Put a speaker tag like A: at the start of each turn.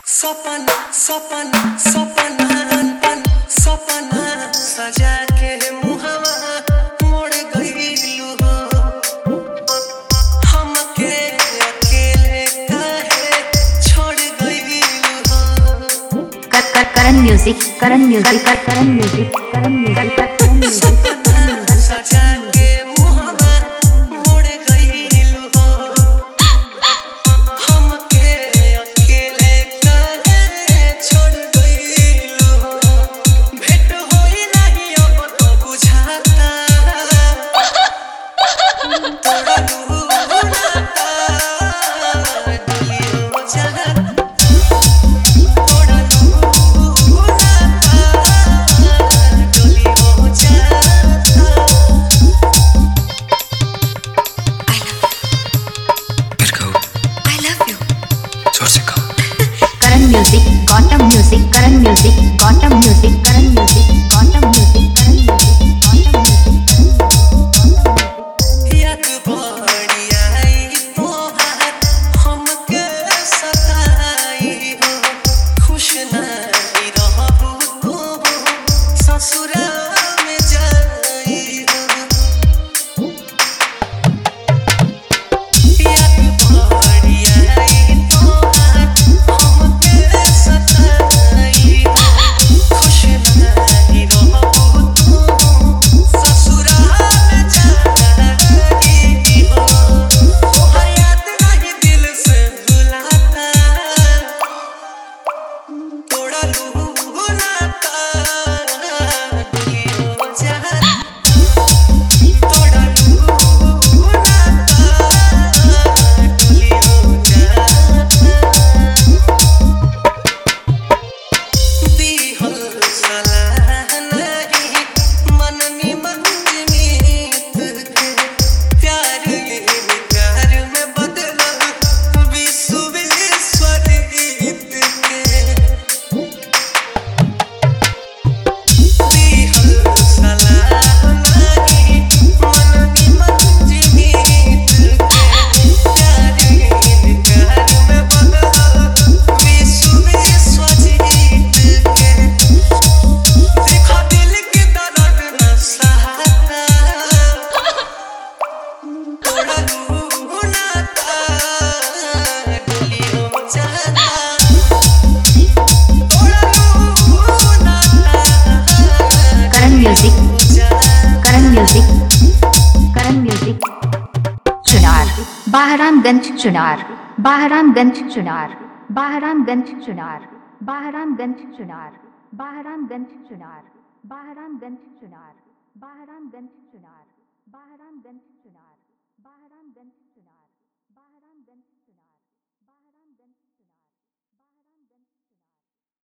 A: सपना सपना सपना सपना सजा के मुहवा मोड़ गइलू हो हमके अकेले काहे छोड़ गइलू हो
B: Karan music Karan music Karan music Karan music
A: सपना सजा के मुहवा मोड़ गइलू हो हमके अकेले काहे छोड़ गइलू हो भेंट होई नहीं अब तो बुझाता तोड़ा लूनाता डलियो चाहता तोड़ा लूनाता डलियो चाहता
C: फिर कहो
A: I love you
C: जोर से कहो
B: Karan music Gautam music Karan music Gautam music Karan music Gautam music Karan music Gautam music
A: याद बड़ी आई तोहार हमके सताई हो खुश नहीं रहबू तू ससुरा में जाई हो याद बड़ी आई तोहार हमके सताई हो खुश नहीं रहबू तू ससुरा में जाई हो तोहर याद नहीं दिल से भुलाता तोड़ा लूनाता डलियो चाहता तोड़ा लूनाता डलियो चाहता दिहल सलाह नहीं मननी मंजमीत के प्यार इनकार में बदलल विश्व विश्वरीत के दिहल सलाह नहीं मननी मंजमीत के प्यार इनकार में बदलल विश्व विश्वजीत के देखो दिल के दर्द न सहाता तोड़ा लूनाता डलियो चाहता तोड़ा लूनाता
B: करण म्यूजिक
A: चाहता
B: करण म्यूजिक करण म्यूजिक चुनार बहरामगंज चुनार बहरामगंज चुनार बहरामगंज चुनार बहरामगंज चुनार बहरामगंज चुनार बहरामगंज चुनार बहरामगंज चुनार बहरामगंज चुनार बहरामगंज चुनार बहरामगंज